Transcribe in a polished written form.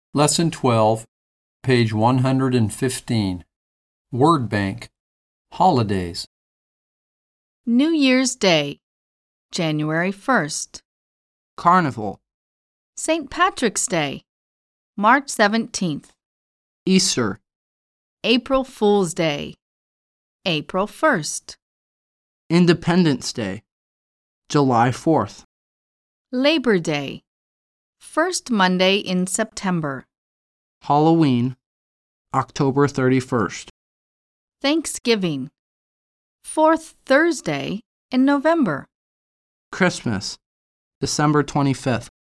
Lesson 12, page 115. Word Bank. Holidays. New Year's Day, January 1st. Carnival, St. Patrick's Day, March 17th. Easter, April Fool's Day, April 1st. Independence Day, July 4th, Labor Day, first Monday in September. Halloween, October 31st, Thanksgiving, fourth Thursday in November. Christmas, December 25th.